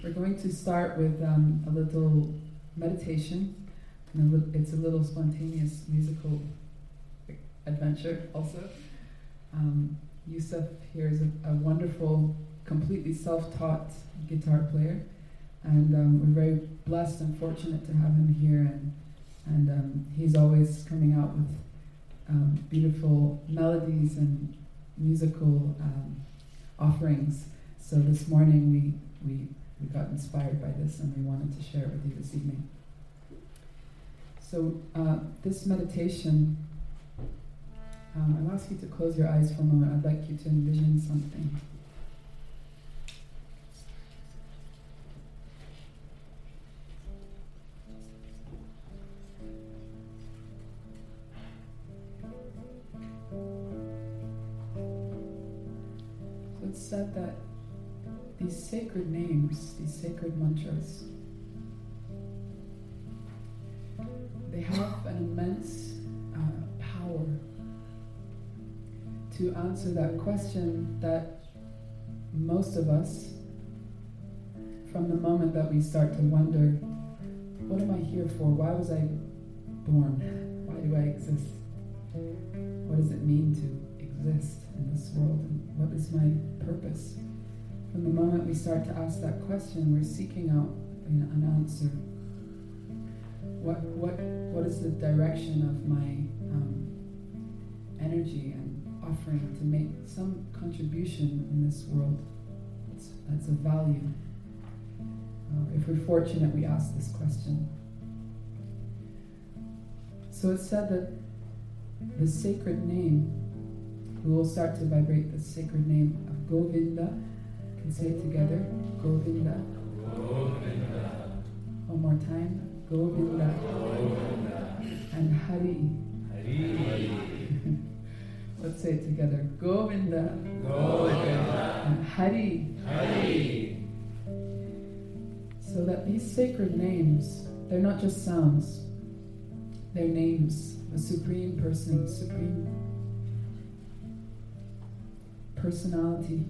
We're going to start with a little meditation. And it's a little spontaneous musical adventure also. Yusuf here is a wonderful, completely self-taught guitar player. And we're very blessed and fortunate to have him here. And he's always coming out with beautiful melodies and musical offerings. So this morning we got inspired by this and we wanted to share it with you this evening. So this meditation, I'll ask you to close your eyes for a moment. I'd like you to envision something. So it's said that these sacred names, these sacred mantras, they have an immense power to answer that question that most of us, from the moment that we start to wonder, what am I here for? Why was I born? Why do I exist? What does it mean to exist in this world? And what is my purpose? From the moment we start to ask that question, we're seeking out an answer. What is the direction of my energy and offering to make some contribution in this world that's of value? If we're fortunate, we ask this question. So it's said that the sacred name, we will start to vibrate the sacred name of Govinda. You can say it together, Govinda. Govinda. One more time. Govinda. Govinda. And Hari. Hari. Let's say it together. Govinda. Govinda. And Hari. Hari. So that these sacred names, they're not just sounds. They're names. A supreme person, supreme personality.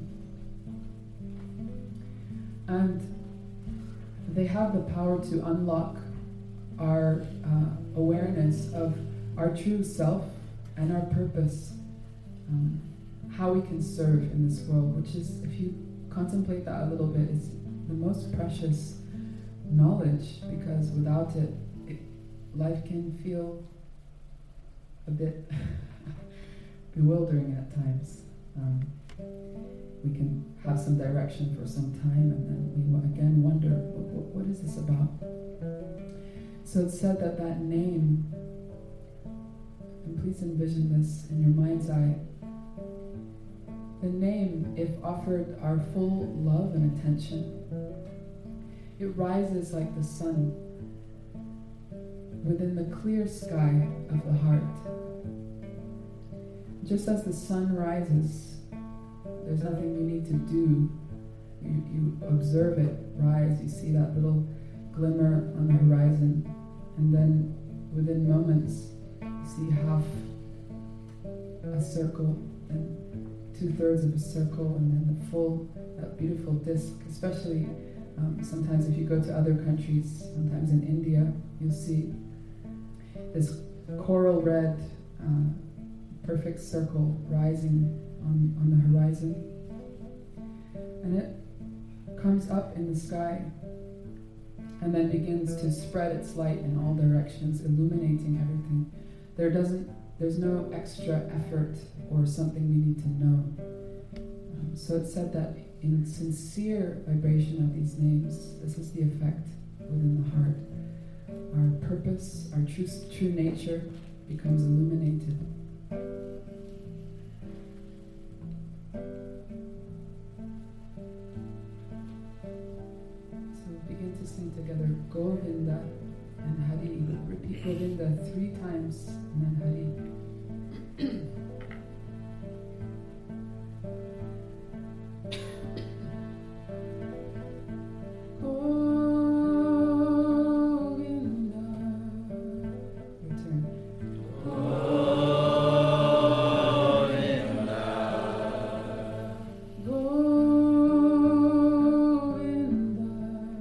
And they have the power to unlock our awareness of our true self and our purpose, how we can serve in this world, which is, if you contemplate that a little bit, is the most precious knowledge, because without it, life can feel a bit bewildering at times. We can have some direction for some time and then we again wonder, what is this about? So it's said that name, and please envision this in your mind's eye, the name, if offered our full love and attention, it rises like the sun within the clear sky of the heart. Just as the sun rises, there's nothing you need to do. You observe it rise, you see that little glimmer on the horizon, and then within moments, you see half a circle and 2/3 of a circle, and then the full, that beautiful disc. Especially sometimes if you go to other countries, sometimes in India, you'll see this coral red, perfect circle rising on the horizon, and it comes up in the sky and then begins to spread its light in all directions, illuminating everything. There's no extra effort or something we need to know. So it's said that in sincere vibration of these names, this is the effect within the heart. Our purpose, our true nature becomes illuminated. Begin to sing together Govinda and Hari. Repeat Govinda 3 times and then Hari. Govinda.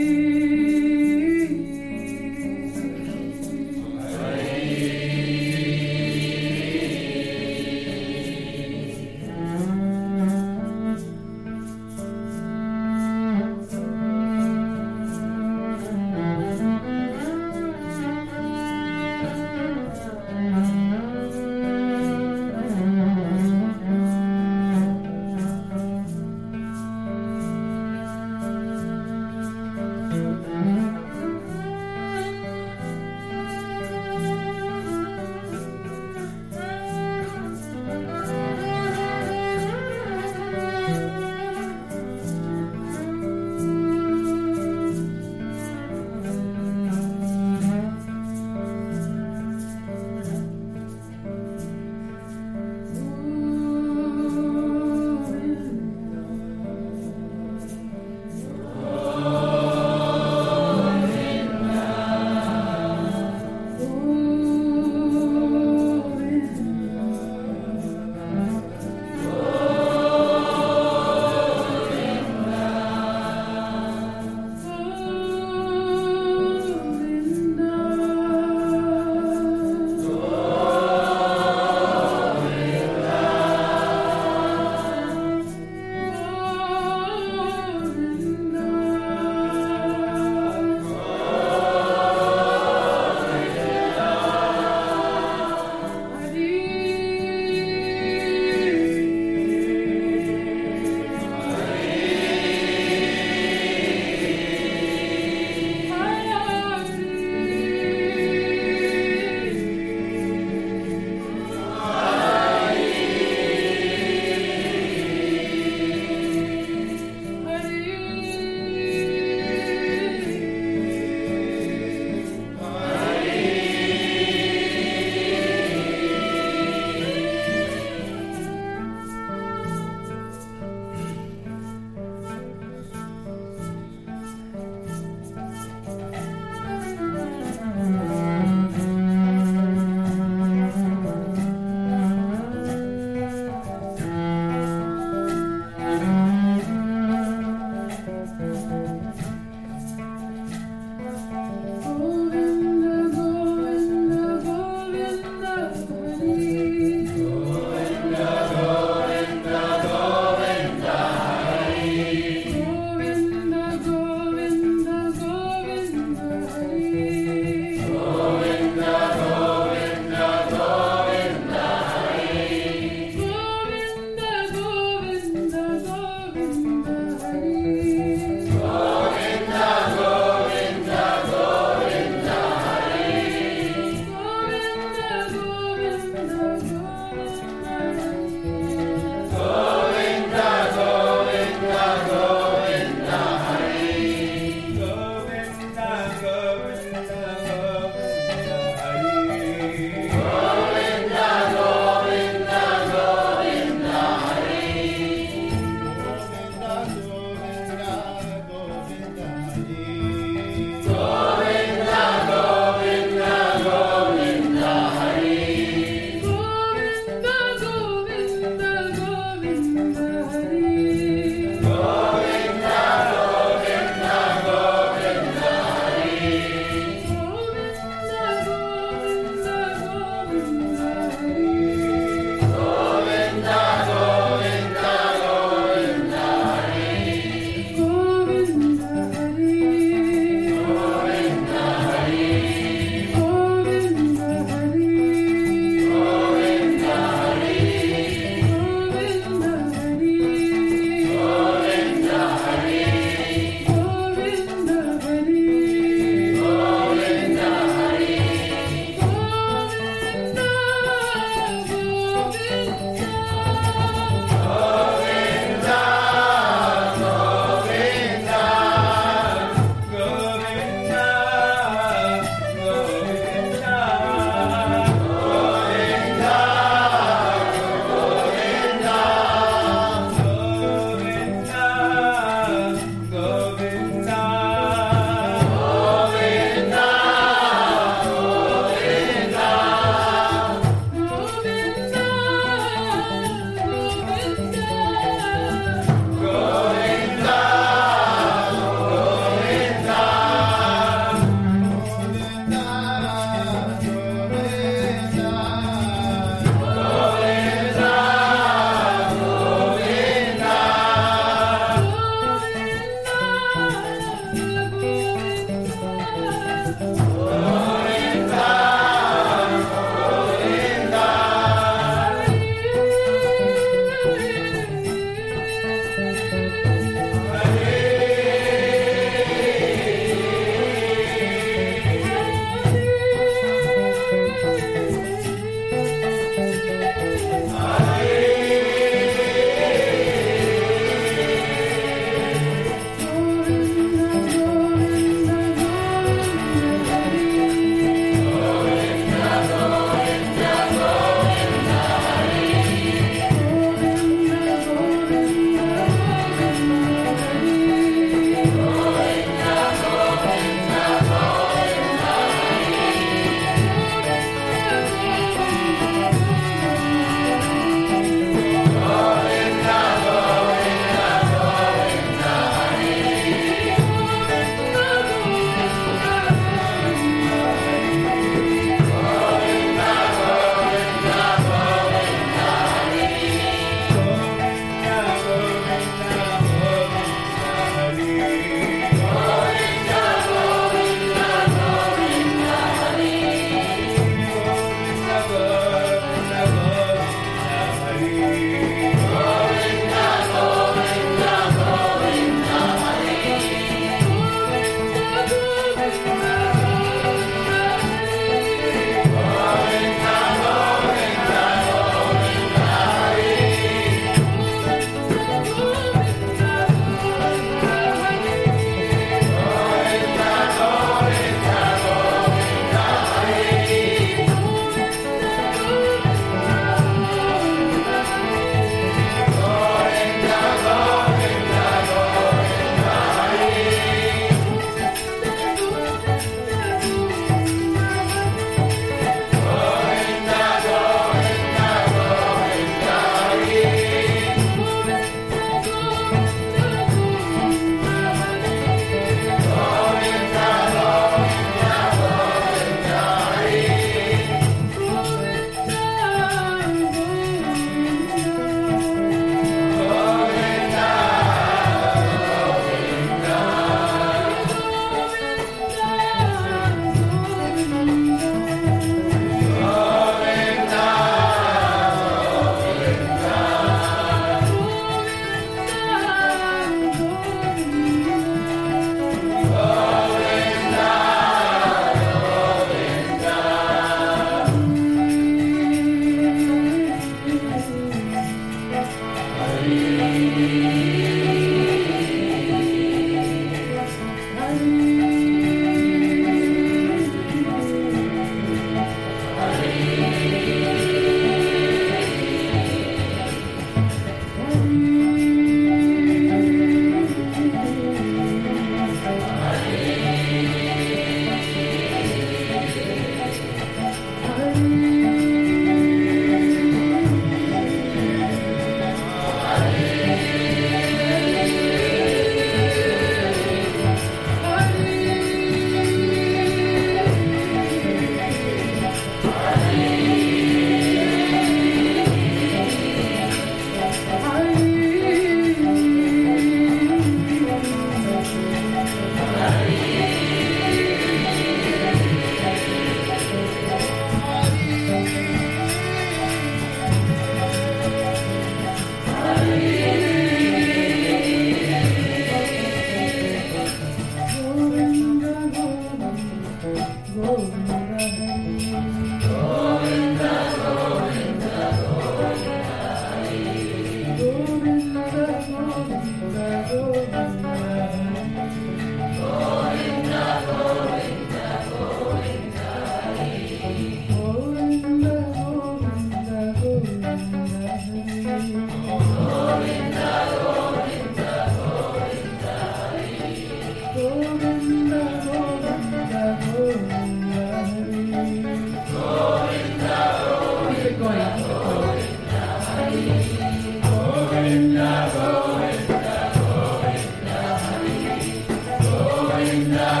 Govinda